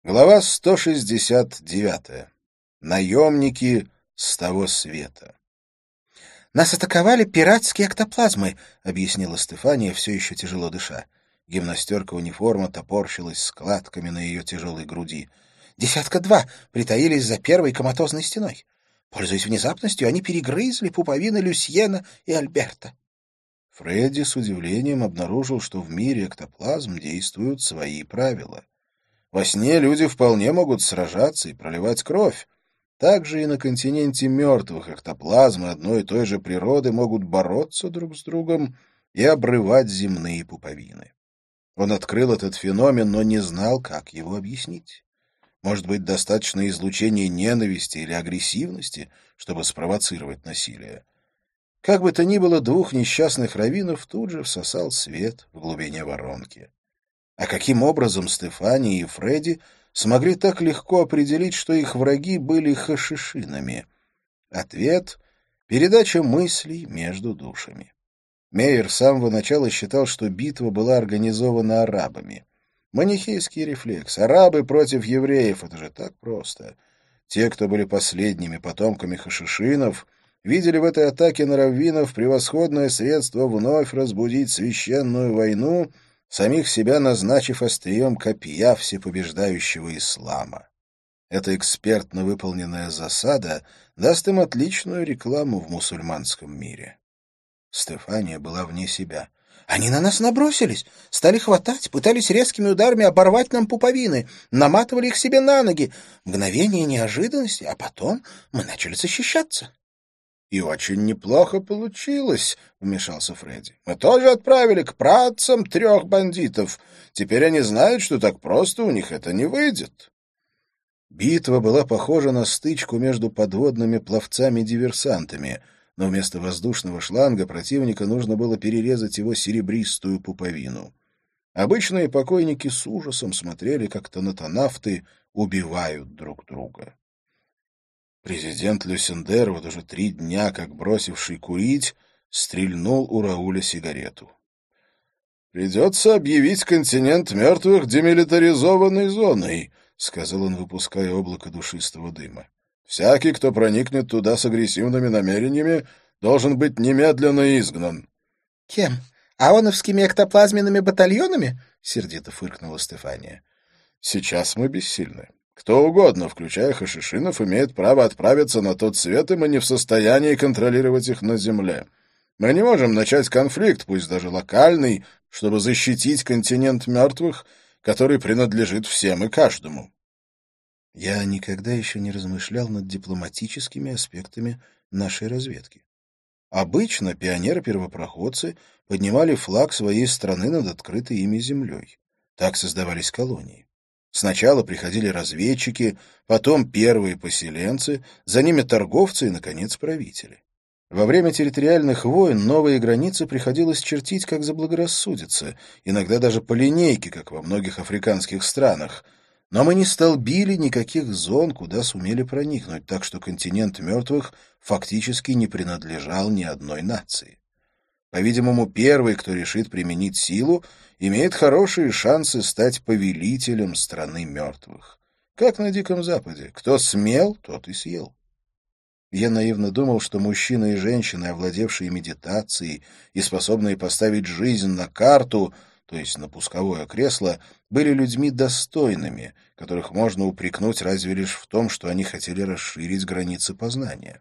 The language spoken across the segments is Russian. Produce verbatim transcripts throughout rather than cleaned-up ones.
Глава сто шестьдесят девятая. Наемники с того света. «Нас атаковали пиратские эктоплазмы», — объяснила Стефания, все еще тяжело дыша. Гимнастерка униформа топорщилась складками на ее тяжелой груди. «Десятка два притаились за первой коматозной стеной. Пользуясь внезапностью, они перегрызли пуповины Люсьена и Альберта». Фредди с удивлением обнаружил, что в мире эктоплазм действуют свои правила. Во сне люди вполне могут сражаться и проливать кровь. Также и на континенте мертвых эктоплазмы одной и той же природы могут бороться друг с другом и обрывать земные пуповины. Он открыл этот феномен, но не знал, как его объяснить. Может быть, достаточно излучения ненависти или агрессивности, чтобы спровоцировать насилие. Как бы то ни было, двух несчастных раввинов тут же всосал свет в глубине воронки. А каким образом Стефания и Фредди смогли так легко определить, что их враги были хашишинами? Ответ — передача мыслей между душами. Мейер с самого начала считал, что битва была организована арабами. Манихейский рефлекс. Арабы против евреев — это же так просто. Те, кто были последними потомками хашишинов, видели в этой атаке на раввинов превосходное средство вновь разбудить священную войну, самих себя назначив острием копья всепобеждающего ислама. Эта экспертно выполненная засада даст им отличную рекламу в мусульманском мире. Стефания была вне себя. «Они на нас набросились, стали хватать, пытались резкими ударами оборвать нам пуповины, наматывали их себе на ноги. Мгновение неожиданности, а потом мы начали защищаться». «И очень неплохо получилось», — вмешался Фредди. «Мы тоже отправили к працам трех бандитов. Теперь они знают, что так просто у них это не выйдет». Битва была похожа на стычку между подводными пловцами-диверсантами, но вместо воздушного шланга противника нужно было перерезать его серебристую пуповину. Обычные покойники с ужасом смотрели, как тонатонавты убивают друг друга. Президент Люсендер, вот уже три дня как бросивший курить, стрельнул у Рауля сигарету. «Придется объявить континент мертвых демилитаризованной зоной», — сказал он, выпуская облако душистого дыма. «Всякий, кто проникнет туда с агрессивными намерениями, должен быть немедленно изгнан». «Кем? Аоновскими эктоплазменными батальонами?» — сердито фыркнула Стефания. «Сейчас мы бессильны. Кто угодно, включая хашишинов, имеет право отправиться на тот свет, и мы не в состоянии контролировать их на земле. Мы не можем начать конфликт, пусть даже локальный, чтобы защитить континент мертвых, который принадлежит всем и каждому». Я никогда еще не размышлял над дипломатическими аспектами нашей разведки. Обычно пионеры-первопроходцы поднимали флаг своей страны над открытой ими землей. Так создавались колонии. Сначала приходили разведчики, потом первые поселенцы, за ними торговцы и, наконец, правители. Во время территориальных войн новые границы приходилось чертить как заблагорассудится, иногда даже по линейке, как во многих африканских странах. Но мы не столбили никаких зон, куда сумели проникнуть, так что континент мертвых фактически не принадлежал ни одной нации. По-видимому, первый, кто решит применить силу, имеет хорошие шансы стать повелителем страны мертвых. Как на Диком Западе. Кто смел, тот и съел. Я наивно думал, что мужчины и женщины, овладевшие медитацией и способные поставить жизнь на карту, то есть на пусковое кресло, были людьми достойными, которых можно упрекнуть разве лишь в том, что они хотели расширить границы познания.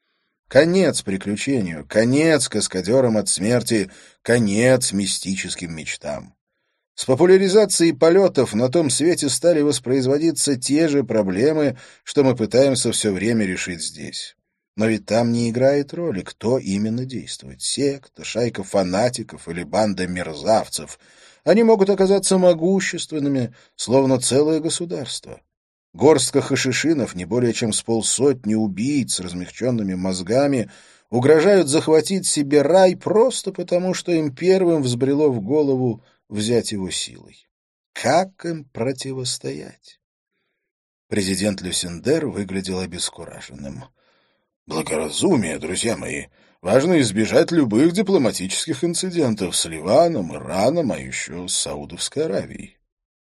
Конец приключению, конец каскадерам от смерти, конец мистическим мечтам. С популяризацией полетов на том свете стали воспроизводиться те же проблемы, что мы пытаемся все время решить здесь. Но ведь там не играет роли, кто именно действует — секта, шайка фанатиков или банда мерзавцев. Они могут оказаться могущественными, словно целое государство. Горстка хашишинов, не более чем с полсотни убийц с размягченными мозгами, угрожают захватить себе рай просто потому, что им первым взбрело в голову взять его силой. Как им противостоять? Президент Люсендер выглядел обескураженным. «Благоразумие, друзья мои. Важно избежать любых дипломатических инцидентов с Ливаном, Ираном, а еще с Саудовской Аравией».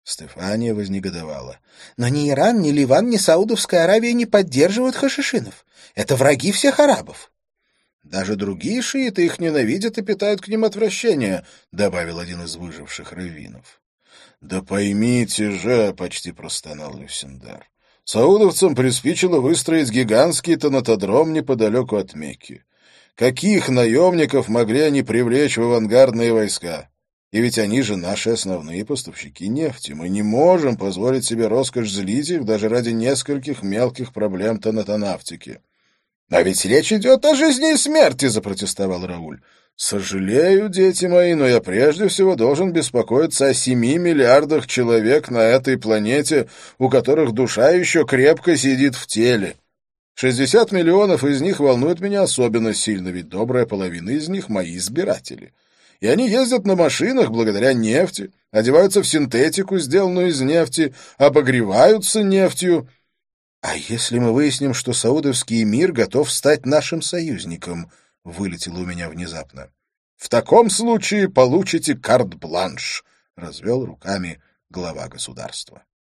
Стефания вознегодовала. «Но ни Иран, ни Ливан, ни Саудовская Аравия не поддерживают хашишинов. Это враги всех арабов». «Даже другие шииты их ненавидят и питают к ним отвращение», — добавил один из выживших раввинов. «Да поймите же», — почти простонал Люсендар, — «саудовцам приспичило выстроить гигантский тонатодром неподалеку от Мекки. Каких наемников могли они привлечь в авангардные войска? И ведь они же наши основные поставщики нефти. Мы не можем позволить себе роскошь злить их даже ради нескольких мелких проблем тонатонавтики». «А ведь речь идет о жизни и смерти», — запротестовал Рауль. «Сожалею, дети мои, но я прежде всего должен беспокоиться о семи миллиардах человек на этой планете, у которых душа еще крепко сидит в теле. шестьдесят миллионов из них волнуют меня особенно сильно, ведь добрая половина из них — мои избиратели. И они ездят на машинах благодаря нефти, одеваются в синтетику, сделанную из нефти, обогреваются нефтью». «А если мы выясним, что саудовский эмир готов стать нашим союзником?» — вылетело у меня внезапно. «В таком случае получите карт-бланш», — развел руками глава государства.